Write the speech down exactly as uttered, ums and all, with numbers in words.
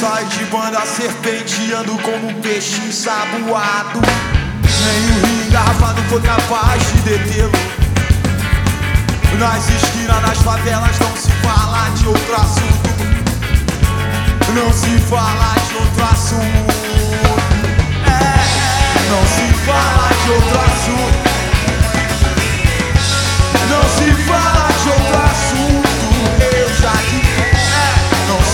sai de banda serpenteando como um peixe ensaboado. Nem o rio engarrafado foi capaz de detê-lo. Nas esquinas, nas favelas não se fala de outro assunto. Não se fala de outro assunto. É, não se fala de outro assunto.